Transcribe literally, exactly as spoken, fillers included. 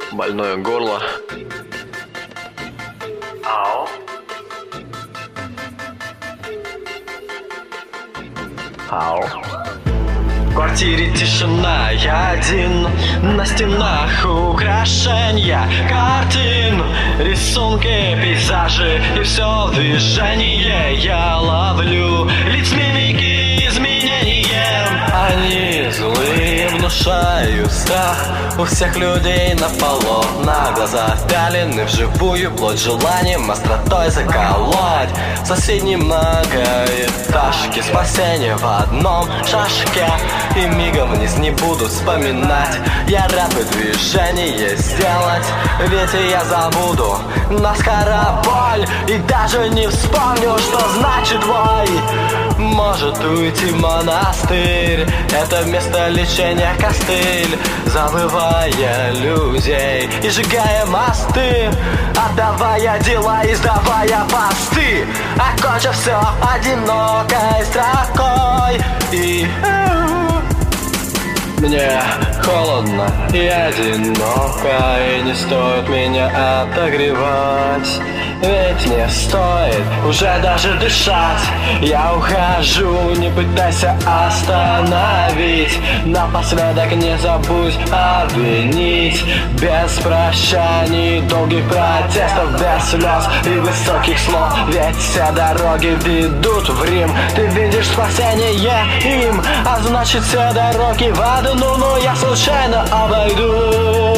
Больное горло. Ау. Ау. В квартире тишина, я один. На стенах украшения картин, рисунки, пейзажи и все в движении. Я ловлю лиц, мимики, изменением. Они злые, внушают страх. У всех людей на полотна глаза пялены вживую, плоть желанием остротой заколоть. В соседней многоэтажке спасение в одном шажке. И мигом вниз не буду вспоминать. Я рад бы движение сделать, ведь я забуду наскоро боль. И даже не вспомню, что значит вой. Может уйти в монастырь, это место лечения костыль. Забывая людей и сжигая мосты, отдавая дела и сдавая посты, окончив все одинокой строкой. И мне холодно и одиноко, и не стоит меня отогревать. Ведь не стоит уже даже дышать. Я ухожу, не пытайся остановить. Напоследок не забудь обвинить. Без прощаний, долгих протестов, без слез и высоких слов. Ведь все дороги ведут в Рим. Ты видишь спасение им, а значит все дороги в одну. Но я случайно обойду.